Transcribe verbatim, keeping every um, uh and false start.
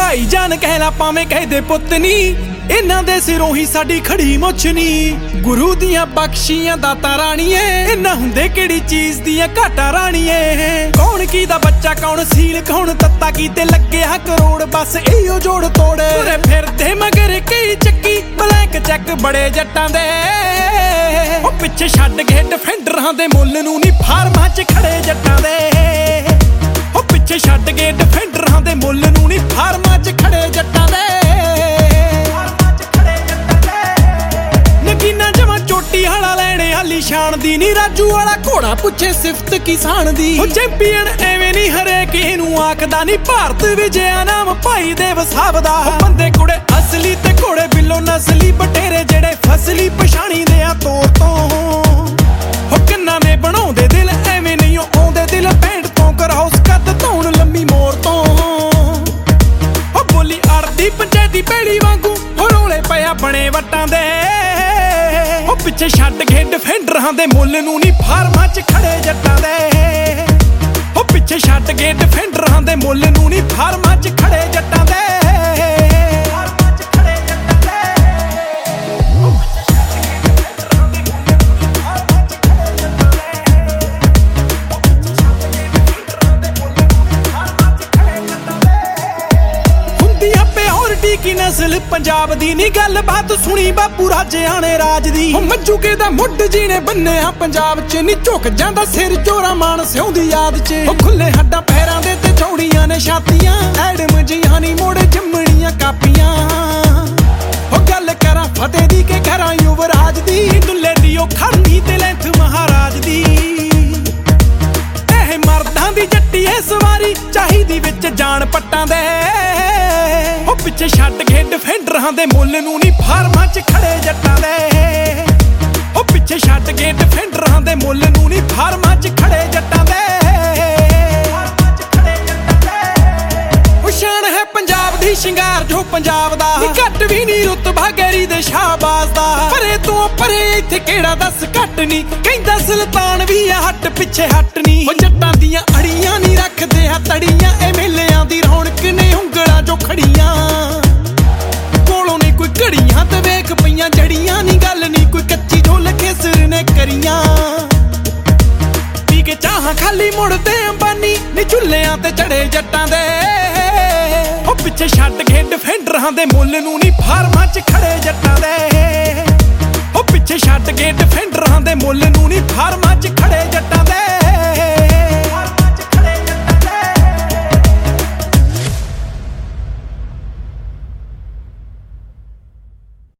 भाई जान कहला पावे कहदे पुत नी, इन्हां दे सिरों ही साडी खड़ी मुछ नी। गुरु दियां बख्शियां दाता राणीए, इन्हां हुंदे किहड़ी चीज दियां घाटा राणीए। कौन की दा बच्चा कौन सील कौन तत्ता की ते लग्गिया करोड़, बस इहो जोड़ तोड़े तुरे फिरदे मगर कई चक्की ब्लैक चैक बड़े जट्टां दे। ओ पिछे छड्ड के डिफेंडरां दे मुੱਲ नूं नी फार्मां च खड़े जट्टां दे। ओ पिछे छड्ड के डिफेंडरां दे मुੱਲ नूं नी फार्मां च खड़े जट्टां दे। नगीना जमा चोटी हाला लैणे हाली शान दी नी, राजू वाला घोड़ा पुछे सिफत किसान दी। ओ चैंपीयन एवें नी हरेक इहनूं आखदा नी, भारत विजया नाम भाई दे वसाब दा। बंदे कुड़े असली ते घोड़े बिल्लो नसली, बटेरे जेड़े फसली पछाणी दे आ तौर तो। हो कन्ना ने बनाउंदे दिल एवें नहीं आउंदे दिल, पैंट तो कराओ कद धौण लम्मी मोर तो। हो बोली अड़दी पंचायती पैड़ी वांगू, हो रोले पिया बने वट्टां दे। हो पिछे छड्ड के डिफेंडरां दे मुੱਲ नूं नी फार्मां च खड़े जट्टां दे। हो पिछे छड्ड के डिफेंडरां दे मुੱਲ नूं नी फार्मां च खड़े जट्टां दे। की नस्ल पंजाब दी नी गल बात सुनी बापू राजेआने राज दी। मजूके दा मुੱਢ जी ने बन्निया पंजाब च नी, झुक जांदा सिर जोरा मान सिउं दी याद च। खुले हड्डां पैरां दे ते चौड़ियां ने छातियां, एडम जिहां नी मोड़े जम्मणियां कापियां। हो गल करां फतेह दी के घरां युवराज दी, दुल्ले दी ओ खड़नी ते लैंथ महाराज दी। एह मर्दां दी जट्टी ए सवारी चाहीदी विच जान पट्टां दे। हो पिछे छड्ड के डिफेंडरां दे मुੱਲ नूं नी फार्मां च खड़े जट्टां दे। हो पिछे छड्ड के डिफेंडरां दे मुੱਲ नूं नी फार्मां च खड़े जट्टां दे। ओ शान है पंजाब दी शिंगार जो पंजाब दा, घट भी नी रुतबा गैरी दे शाहबाज दा। परे तो परे इत्थे केड़ा दस घट नी, कहंदा सुल्तान भी आ हट पिछे हट नी। ओ जट्टां दियां अड़ियां नी रखदे आ तड़ियां, ए मेलियां दी रौनक ने ਉਂਗਲਾਂ जो खड़ियां। कोलों ने कोई घड़ियां ते वेख पईयां जड़ियां नी, गल नी कोई कच्ची जो लखे सिर ने करियां। पी के चाहां खाली मुड़दे अंबानी नी, झुल्लियां ते चढ़े जट्टां दे। ओ पिछे छड्ड के डिफेंडरां दे मुੱਲ नूं नी फार्मां च खड़े जट्टां दे। ओ पिछे छड्ड के डिफेंडरां दे मुੱਲ नूं नी फार्मां च खड़े जट्टां दे।